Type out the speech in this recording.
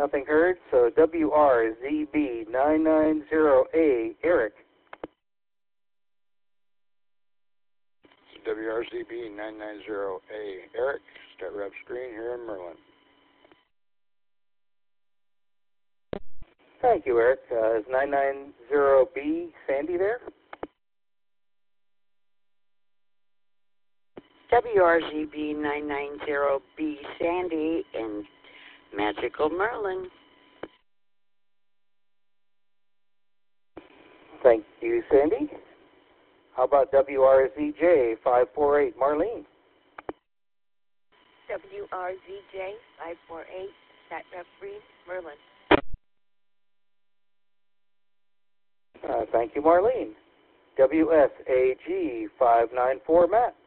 Nothing heard, so WRZB990A, Eric. WRZB990A, Eric, start rep screen here in Merlin. Thank you, Eric. Is 990B Sandy there? WRZB990B Sandy in Magical Merlin. Thank you, Sandy. How about WRZJ548, Marlene? WRZJ548, sat rep free, Merlin. Thank you, Marlene. WSAG594, Matt.